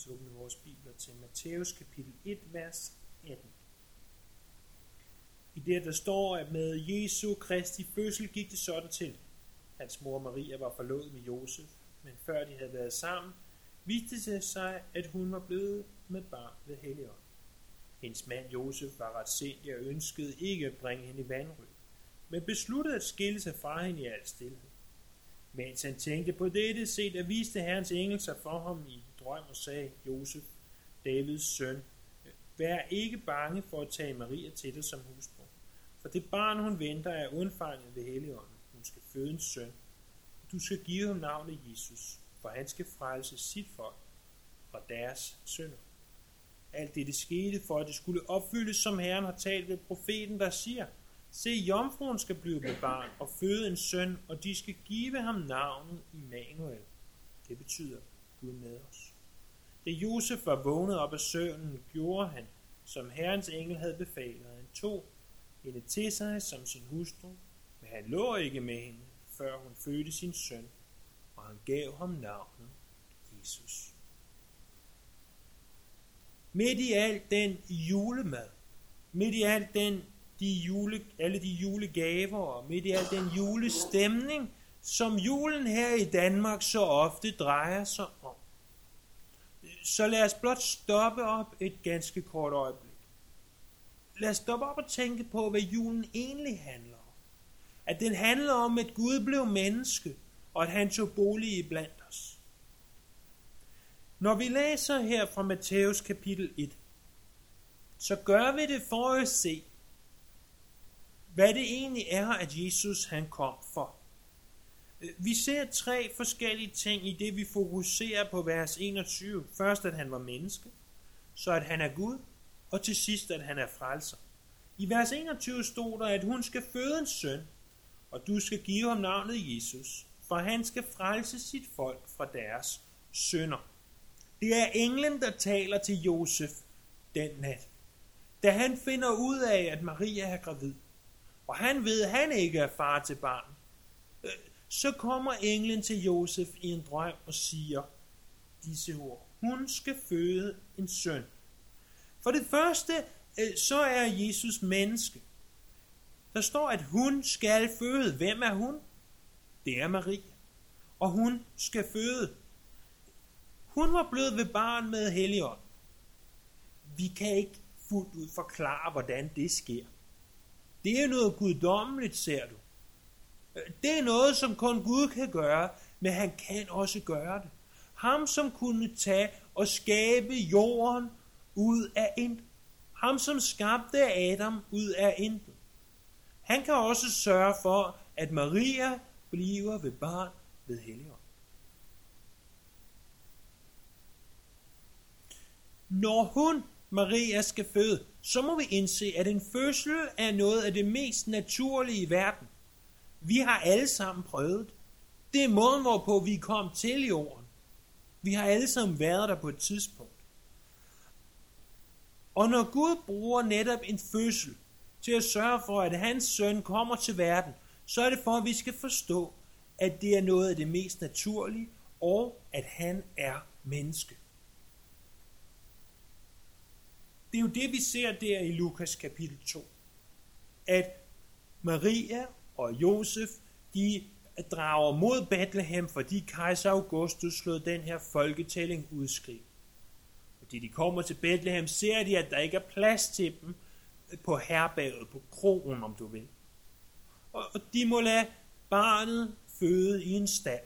åbne vores bibler til Matthæus kapitel 1, vers 18. I det, der står, at med Jesu Kristi fødsel gik det sådan til. Hans mor Maria var forlovet med Josef, men før de havde været sammen, viste det sig, at hun var blevet med barn ved Helligånden. Hendes mand Josef var retsindig og ønskede ikke at bringe hende i vanrøg, men besluttede at skille sig fra hende i al stilhed. Mens han tænkte på dette, se, der viste Herrens engel sig for ham i en drøm og sagde, Josef, Davids søn, vær ikke bange for at tage Maria til dig som husbrud, for det barn, hun venter, er undfanget ved Helligånden. Hun skal føde en søn, og du skal give ham navnet Jesus, for han skal frelse sit folk fra deres synder. Alt det skete for, at det skulle opfyldes, som Herren har talt ved profeten, der siger, se, jomfruen skal blive med barn og føde en søn, og de skal give ham navnet Immanuel. Det betyder Gud med os. Da Josef var vågnet op af søvnen, gjorde han, som Herrens engel havde befalet. Han tog hende til sig som sin hustru, men han lå ikke med hende, før hun fødte sin søn, og han gav ham navnet Jesus. Midt i alt den julemad, midt i alt alle de julegaver, og midt i al den julestemning, som julen her i Danmark så ofte drejer sig om, så lad os blot stoppe op et ganske kort øjeblik. Lad os stoppe op og tænke på, hvad julen egentlig handler om. At den handler om, at Gud blev menneske, og at han tog bolig i blandt os. Når vi læser her fra Matthæus kapitel 1, så gør vi det for at se, hvad det egentlig er, at Jesus han kom for. Vi ser 3 forskellige ting i det, vi fokuserer på vers 21. Først, at han var menneske, så at han er Gud, og til sidst, at han er frelser. I vers 21 stod der, at hun skal føde en søn, og du skal give ham navnet Jesus, for han skal frelse sit folk fra deres synder. Det er englen, der taler til Josef den nat, da han finder ud af, at Maria er gravid, og han ved, at han ikke er far til barn. Så kommer englen til Josef i en drøm og siger disse ord. Hun skal føde en søn. For det første, så er Jesus menneske. Der står, at hun skal føde. Hvem er hun? Det er Maria. Og hun skal føde. Hun var blevet ved barn med Helligånden. Vi kan ikke fuldt ud forklare, hvordan det sker. Det er noget guddommeligt, ser du. Det er noget, som kun Gud kan gøre, men han kan også gøre det. Ham, som kunne tage og skabe jorden ud af intet. Ham, som skabte Adam ud af intet. Han kan også sørge for, at Maria bliver ved barn ved Helligånden. Når Maria skal føde, så må vi indse, at en fødsel er noget af det mest naturlige i verden. Vi har alle sammen prøvet det. Det er måden, hvorpå vi kom til jorden. Vi har alle sammen været der på et tidspunkt. Og når Gud bruger netop en fødsel til at sørge for, at hans søn kommer til verden, så er det for, at vi skal forstå, at det er noget af det mest naturlige, og at han er menneske. Det er jo det, vi ser der i Lukas kapitel 2. At Maria og Josef, de drager mod Bethlehem, fordi kejser Augustus slog den her folketælling udskrive. Fordi de kommer til Bethlehem, ser de, at der ikke er plads til dem på herberget, på krogen, om du vil. Og de må lade barnet føde i en stald.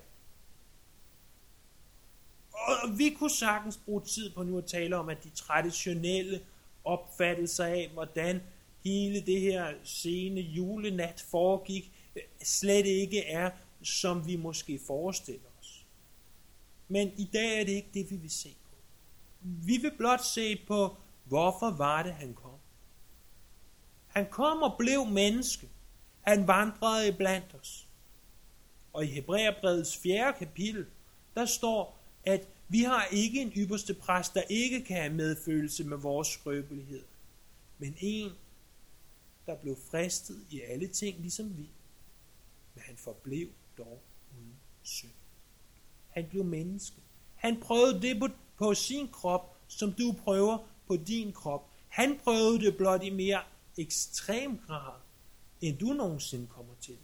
Og vi kunne sagtens bruge tid på nu at tale om, at de traditionelle opfattelser af, hvordan hele det her sene julenat foregik, slet ikke er, som vi måske forestiller os. Men i dag er det ikke det, vi vil se på. Vi vil blot se på, hvorfor var det, han kom. Han kom og blev menneske. Han vandrede iblandt os. Og i Hebræerbrevets 4. kapitel, der står, at vi har ikke en ypperste præst, der ikke kan have medfølelse med vores skrøbelighed, men en, der blev fristet i alle ting, ligesom vi. Men han forblev dog uden synd. Han blev menneske. Han prøvede det på sin krop, som du prøver på din krop. Han prøvede det blot i mere ekstrem grad, end du nogensinde kommer til det.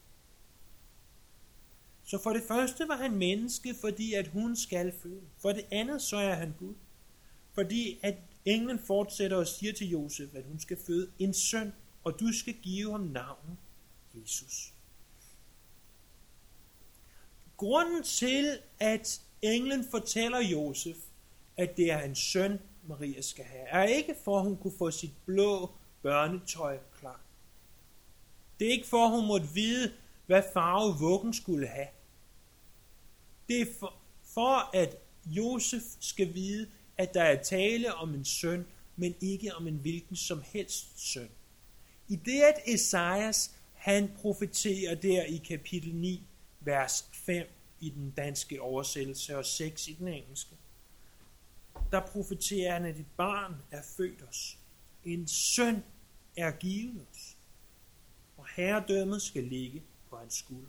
Så for det første var han menneske, fordi at hun skal føde. For det andet så er han Gud. Fordi at englen fortsætter og siger til Josef, at hun skal føde en søn, og du skal give ham navnet Jesus. Grunden til, at englen fortæller Josef, at det er hans søn, Maria skal have, er ikke for, at hun kunne få sit blå børnetøj klar. Det er ikke for, at hun måtte vide, hvad farve vuggen skulle have. Det er for, at Josef skal vide, at der er tale om en søn, men ikke om en hvilken som helst søn. I det, at Esajas, han profeterer der i kapitel 9, vers 5 i den danske oversættelse og 6 i den engelske, der profeterer han, at et barn er født os. En søn er givet os. Og herredømmet skal ligge på hans skulder.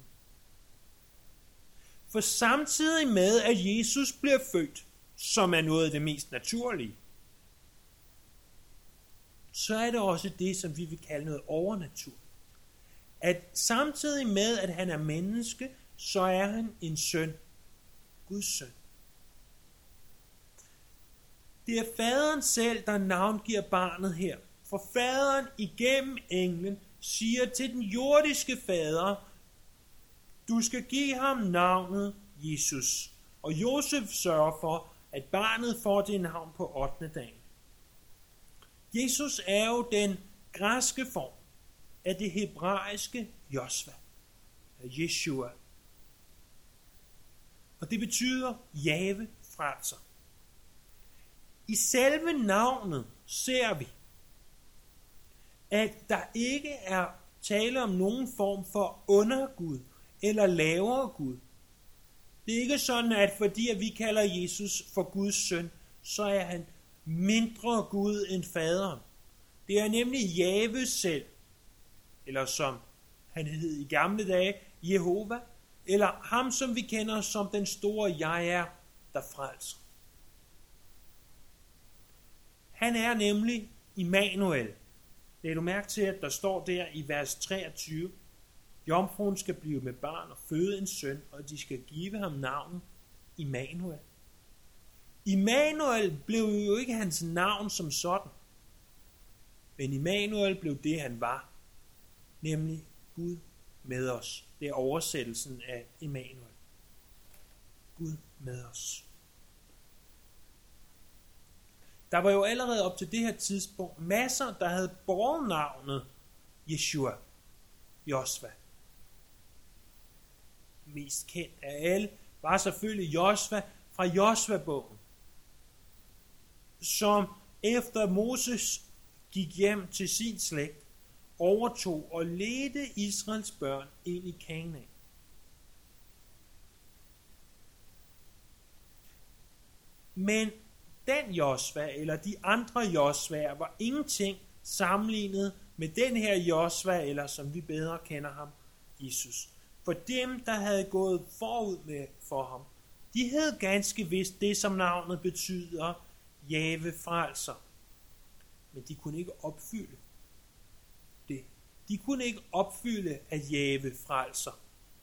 For samtidig med, at Jesus bliver født, som er noget af det mest naturlige, så er det også det, som vi vil kalde noget overnaturligt. At samtidig med, at han er menneske, så er han en søn. Guds søn. Det er faderen selv, der navngiver barnet her. For faderen igennem englen siger til den jordiske fader, du skal give ham navnet Jesus. Og Josef sørger for, at barnet får det navn på 8. dagen. Jesus er jo den græske form af det hebraiske Josva, Jeshua. Og det betyder Jahve frelser. I selve navnet ser vi, at der ikke er tale om nogen form for undergud eller lavere Gud. Det er ikke sådan, at fordi at vi kalder Jesus for Guds søn, så er han mindre Gud end faderen. Det er nemlig Jahve selv, eller som han hed i gamle dage, Jehova, eller ham, som vi kender som den store jeg er, der frelser. Han er nemlig Immanuel. Læg du mærke til, at der står der i vers 23, jomfruen skal blive med barn og føde en søn, og de skal give ham navnet Immanuel. Immanuel blev jo ikke hans navn som sådan, men Immanuel blev det, han var, nemlig Gud med os. Det er oversættelsen af Immanuel. Gud med os. Der var jo allerede op til det her tidspunkt masser, der havde båret navnet Jeshua, Josva. Mest kendt af alle var selvfølgelig Josva fra Josva-bogen, som efter Moses gik hjem til sin slægt, overtog og ledte Israels børn ind i Kanaan. Men den Josva, eller de andre Josvaer, var ingenting sammenlignet med den her Josva, eller som vi bedre kender ham, Jesus. For dem, der havde gået forud med for ham, de hed ganske vist det, som navnet betyder, Jahve frelser. Men de kunne ikke opfylde det. De kunne ikke opfylde, at Jahve frelser.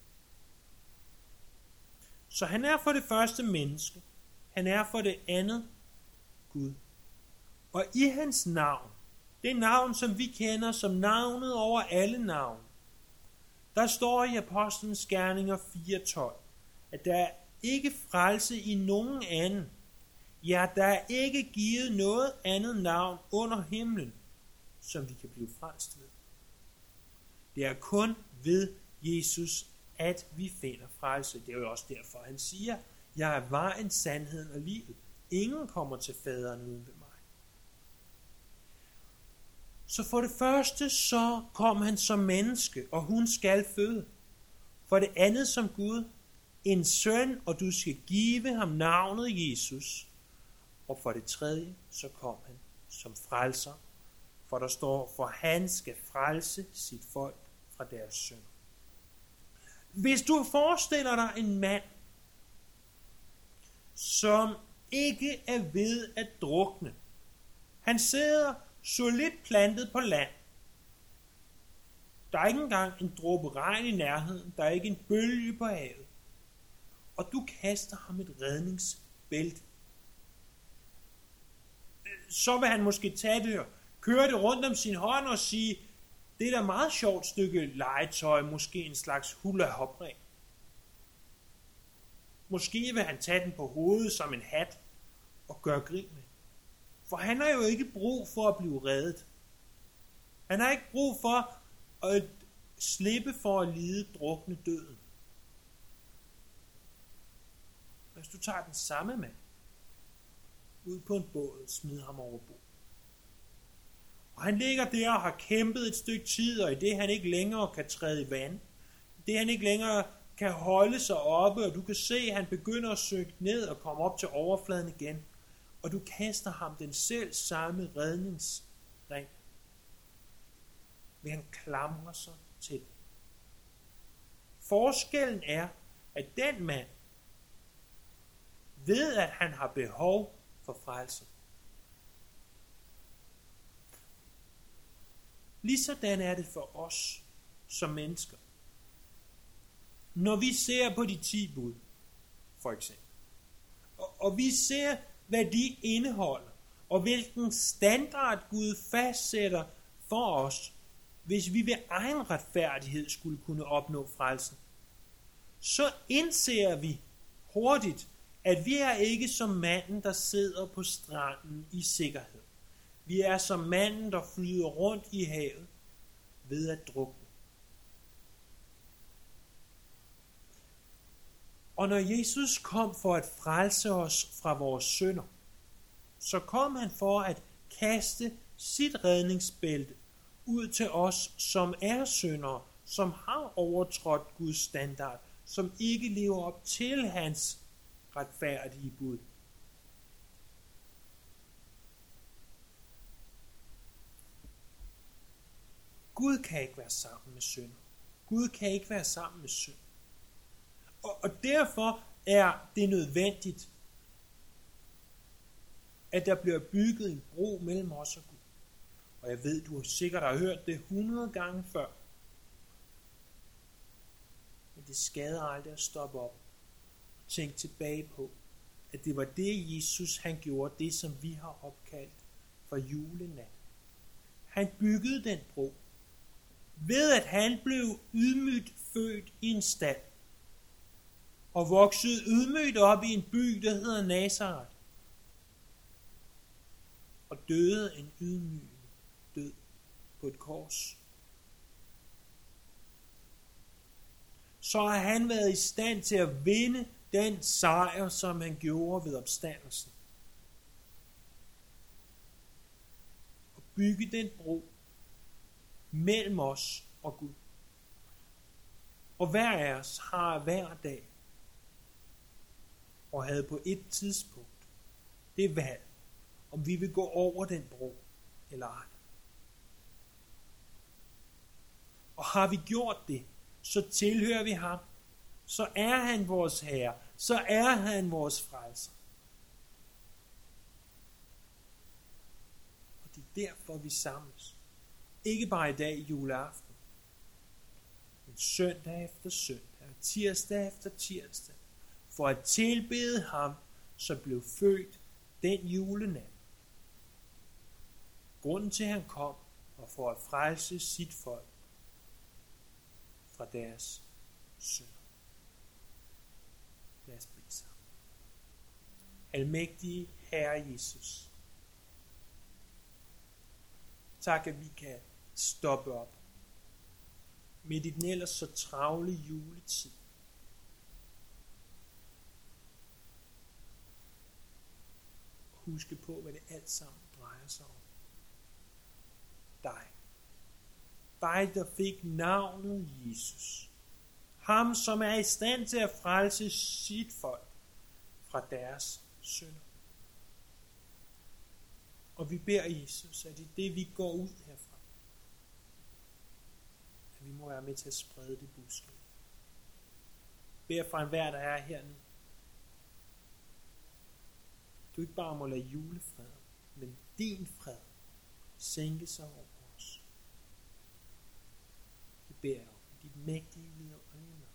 Så han er for det første menneske. Han er for det andet Gud. Og i hans navn, det navn, som vi kender som navnet over alle navne, der står i Apostlenes Gerninger 4:12, at der er ikke frelse i nogen anden. Ja, der er ikke givet noget andet navn under himlen, som vi kan blive frelst ved. Det er kun ved Jesus, at vi finder frelse. Det er jo også derfor, han siger, jeg er vejen, sandheden og livet. Ingen kommer til faderen uden ved mig. Så for det første, så kom han som menneske, og hun skal føde. For det andet som Gud, en søn, og du skal give ham navnet Jesus. Og for det tredje, så kom han som frelser. For der står, for han skal frelse sit folk fra deres synd. Hvis du forestiller dig en mand, som ikke er ved at drukne. Han sidder solidt plantet på land. Der er ikke engang en dråbe regn i nærheden. Der er ikke en bølge på havet. Og du kaster ham et redningsbælte. Så vil han måske tage det og køre det rundt om sin hånd og sige, det er da meget sjovt stykke legetøj, måske en slags hula-hop-ring. Måske vil han tage den på hovedet som en hat og gøre grin med. For han har jo ikke brug for at blive reddet. Han har ikke brug for at slippe for at lide drukne døden. Hvis du tager den samme mand ud på en båd og smider ham over bord. Og han ligger der og har kæmpet et stykke tid, og i det han ikke længere kan træde i vand, i det han ikke længere kan holde sig oppe, og du kan se, at han begynder at synke ned og komme op til overfladen igen, og du kaster ham den selv samme redningsring, vil han klamre sig til. Forskellen er, at den mand ved, at han har behov for frelse. Ligesådan er det for os som mennesker. Når vi ser på de 10 bud, for eksempel, og vi ser, hvad de indeholder, og hvilken standard Gud fastsætter for os, hvis vi ved egen retfærdighed skulle kunne opnå frelsen, så indser vi hurtigt, at vi er ikke som manden, der sidder på stranden i sikkerhed. Vi er som manden, der flyder rundt i havet ved at drukne. Og når Jesus kom for at frelse os fra vores synder, så kom han for at kaste sit redningsbælte ud til os, som er syndere, som har overtrådt Guds standard, som ikke lever op til hans retfærdige bud. Gud kan ikke være sammen med synd. Gud kan ikke være sammen med synd. Og derfor er det nødvendigt, at der bliver bygget en bro mellem os og Gud. Og jeg ved, du sikkert har hørt det 100 gange før. Men det skader aldrig at stoppe op og tænke tilbage på, at det var det Jesus han gjorde, det som vi har opkaldt for julenat. Han byggede den bro ved at han blev ydmygt født i en stald og voksede ydmygt op i en by, der hedder Nazareth, og døde en ydmygende død på et kors. Så har han været i stand til at vinde den sejr, som han gjorde ved opstandelsen. Og bygge den bro mellem os og Gud. Og hver af os har hver dag og havde på et tidspunkt det valg, om vi vil gå over den bro eller ej. Og har vi gjort det, så tilhører vi ham. Så er han vores herre. Så er han vores frelser. Og det er derfor, vi samles. Ikke bare i dag i juleaften, men søndag efter søndag, og tirsdag efter tirsdag, for at tilbede ham, som blev født den julenat. Grunden til, at han kom, var for at frelse sit folk fra deres synder. Lad os bede sammen. Almægtige Herre Jesus, tak, at vi kan stoppe op midt i den ellers så travle juletid. Huske på, hvad det alt sammen drejer sig om. Dig. Dig, der fik navnet Jesus. Ham, som er i stand til at frelse sit folk fra deres synder. Og vi beder Jesus, at i det vi går ud herfra, at vi må være med til at sprede det budskab. Beder fra enhver, der er her nu, du ikke bare må lade julefred, men din fred sænke sig over os. Det beder jeg om i dit mægtige vidunderlige navn.